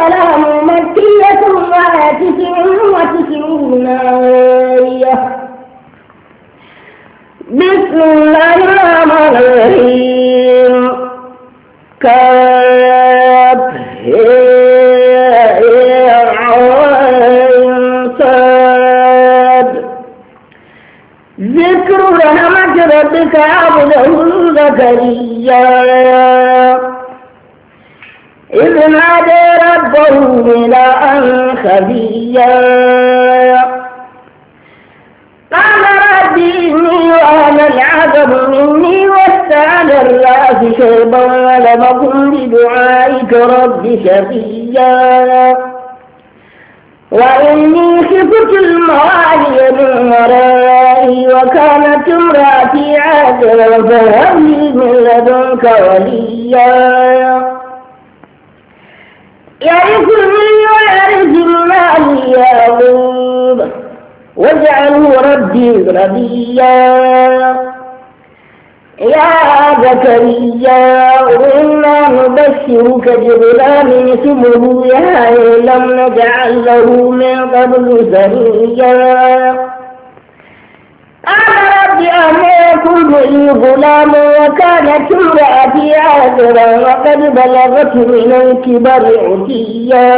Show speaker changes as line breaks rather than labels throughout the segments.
السلام مكية وآية 99 آية. بسم الله الرحمن الرحيم. كاف صاد. ذكر رحمة ربك عبده زكريا إذ نادى ربه نداء خفيا قال رب إني وأنا العظم مني واستعد الرأس شيبا ولم أكن بدعائك رب شقيا وإني خفت الموالي من ورائي وكانت امرأتي عاقرا فهب لي من لدنك وليا يرثني ويرث من آل يعقوب واجعله ربي رضيا. يا زكريا إنا نبشرك بغلام اسمه يحيى لم نجعل له من قبل سميا. قال رب أنى يكون لي غلام وكانت امرأتي عاقرا وقد بلغت من الكبر عتيا.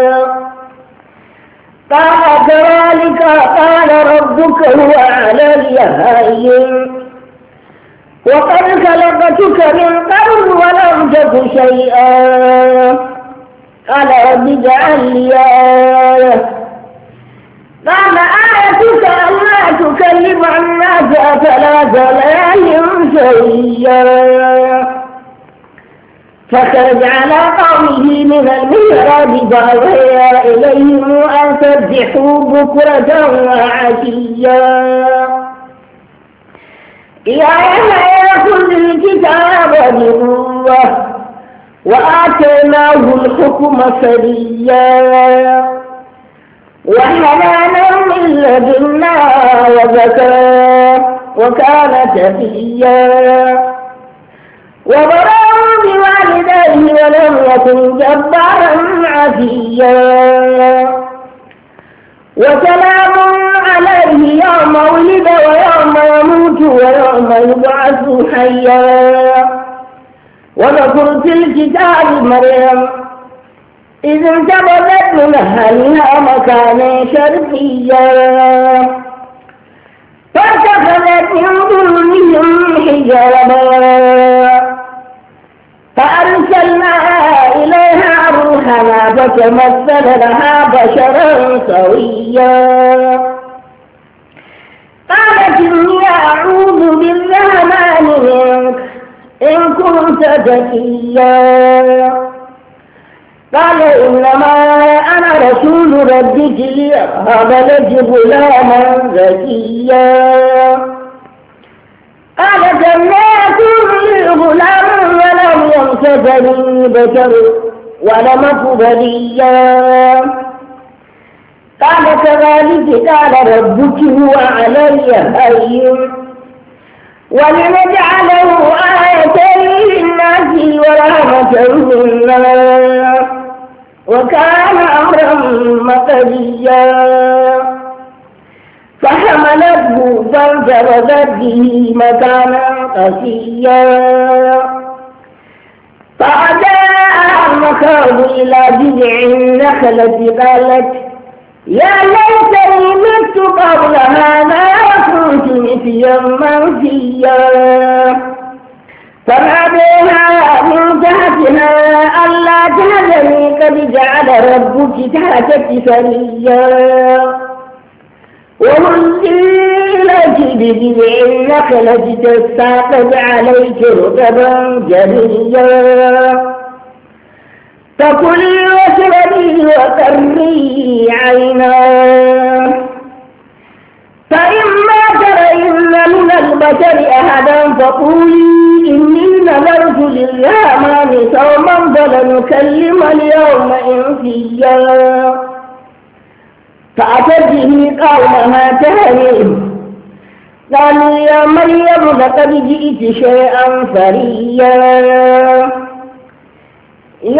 قال كذلك قال ربك هو علي هين وقد خلقتك من قبل ولم تك شيئا. قال رب اجعل لي آية. قال آيتك ألا تكلم الناس 3 ليال سويا. فخرج على قومه من المحراب فأوحى إليهم أن سبحوا بكرة وعشيا. يا يحيى خذ الكتاب بقوة وآتيناه الحكم صبيا وحنانا من لدنا وزكاة وكان تقيا وبرا بوالديه ولم يكن جبارا عصيا. وسلام عليه يوم ولد ويوم يموت ويوم يبعث حيا. وذكر في الكتاب مريم إذ انتبذت من أهلها مكانا شرقيا فاتخذت من دونهم حجابا فأرسلنا إليها روحنا فتمثل لها بشرا سويا. قالت إني أعوذ بالرحمن منك إن كنت تقيا. قال إنما أنا رسول ربك لأهب لك غلاما زكيا. قالت أنى يكون لي غلام ولم يمسسني بشر ولم أك بغيا. قال كذلك قال ربك هو علي هين ولنجعله آية للناس ورحمة منا وكان أمرا مقضيا. فحملته فانتبذت به مكانا قصيا فأجاءها المخاض إلى جذع النخلة قالت يا ليتني مت قبل هذا وكنت نسيا منسيا. فناديها من تحتها ألا تحزني قد جعل ربك تحتك سريا وهزي إليك بجذع النخلة تساقط عليك رطبا جنيا. فكلي واشربي وقري عينا فإما ترين من البشر أحدا فقولي إني نذرت للرحمن صوما فلنكلم اليوم إنسيا. فأتت به قومها تهرب قالوا يا مريم لقد جئت شيئا فريا.